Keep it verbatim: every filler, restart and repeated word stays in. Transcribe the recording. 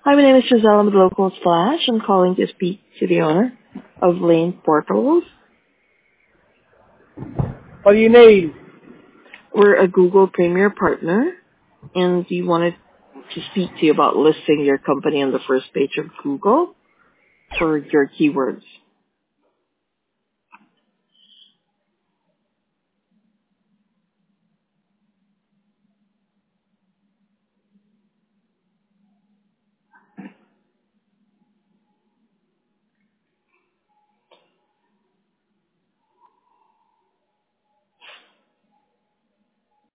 Hi, my name is Giselle. I'm with Local Splash. I'm calling to speak to the owner of Lane Portals. What do you need? We're a Google Premier partner, and we wanted to speak to you about listing your company on the first page of Google for your keywords.